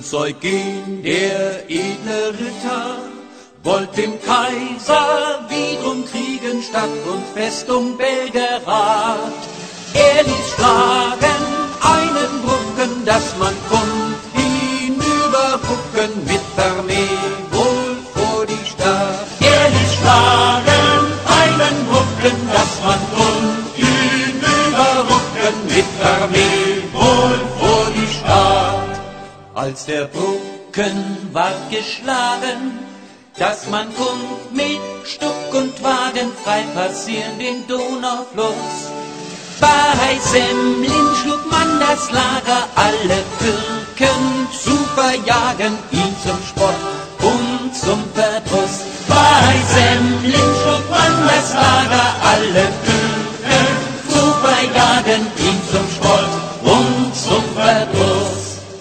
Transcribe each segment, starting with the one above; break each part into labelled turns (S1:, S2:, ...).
S1: Prinz Eugen, der edle Ritter, wollt dem Kaiser wiederum Kriegen Stadt und Festung Belgerath. Er ließ schlagen einen Brücken, dass man konnt hinübergucken mit Armee wohl vor die Stadt. Er ließ schlagen einen Brücken, dass man konnt hinübergucken mit Armee wohl vor die Stadt. Als der Brücken ward geschlagen, dass man konnt mit Stuck und Wagen frei passieren den Donaufluss. Bei Semlin schlug man das Lager, alle Türken zu verjagen, ihn zum Spott und zum Verdruss. Bei Semlin schlug man das Lager, alle Türken zu verjagen, ihn zum Spott und zum Verdruss.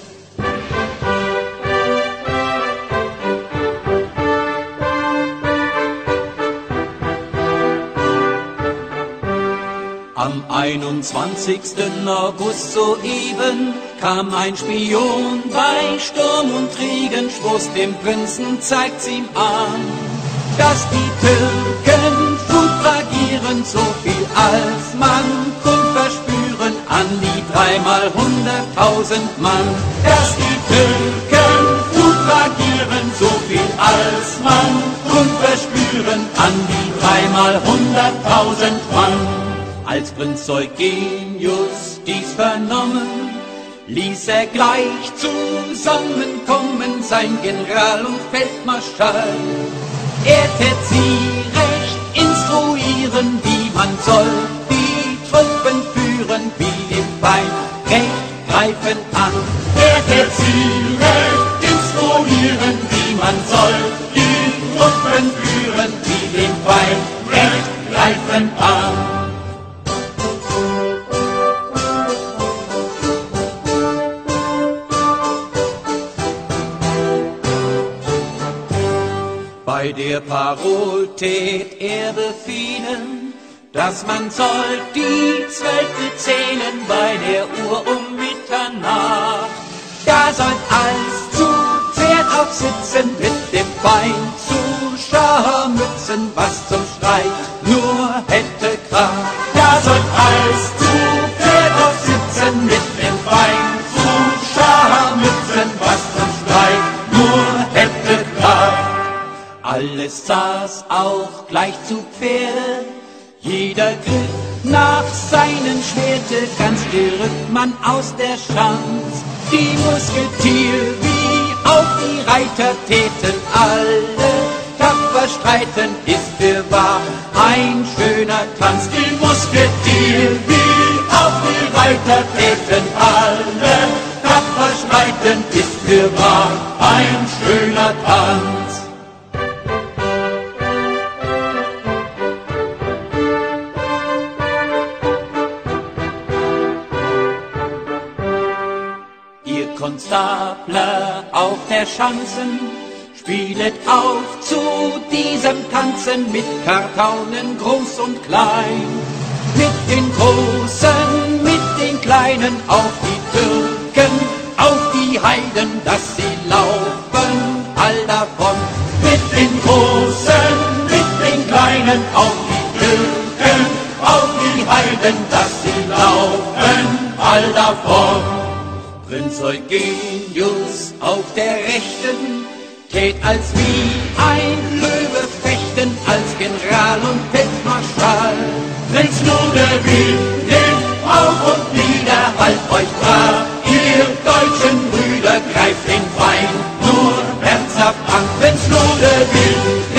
S1: Am 21. August soeben kam ein Spion bei Sturm und Regen, stoßt dem Prinzen, zeigt's ihm an, dass die Türken suffragieren, so viel als man konnt verspüren, an die 3-mal 100.000 Mann. Dass die Türken suffragieren, so viel als man konnt verspüren, an die 3-mal 100.000 Mann. Als Prinz Eugenius dies vernommen, ließ er gleich zusammenkommen sein General und Feldmarschall. Er tät sie recht instruieren, wie man soll die Truppen führen, wie dem Feind recht greifen an. Er tät sie recht instruieren, wie man soll die Truppen führen, wie dem Feind recht greifen an. Bei der Parol tät er befehlen, dass man soll die 12 zählen bei der Uhr um Mitternacht. Da sollt als zu Pferd aufsitzen, mit dem Bein zu scharmützen, was zum Streit nur hätte Kraft. Da sollt als zu Pferd aufsitzen, mit dem Bein zu scharmützen, was zum Streit nur hätte Kraft. Alles saß auch gleich zu Pferde, jeder griff nach seinem Schwerte, ganz gerückt man aus der Schanz. Die Musketier wie auch die Reiter täten alle tapfer streiten, ist fürwahr ein schöner Tanz. Die Musketier wie auch die Reiter täten alle tapfer streiten, ist fürwahr ein schöner Tanz. Konstabler auf der Schanzen, spielet auf zu diesem Tanzen mit Kartaunen groß und klein. Mit den Großen, mit den Kleinen, auf die Türken, auf die Heiden, dass sie laufen all davon. Mit den Großen, mit den Kleinen, auf die Türken, auf die Heiden, dass sie laufen all davon. Prinz Eugenius auf der Rechten tät als wie ein Löwe fechten, als General und Feldmarschall. Prinz Ludwig, nehmt auf und nieder, halt euch brav, ihr deutschen Brüder, greift den Feind nur herzhaft an. Prinz Ludwig,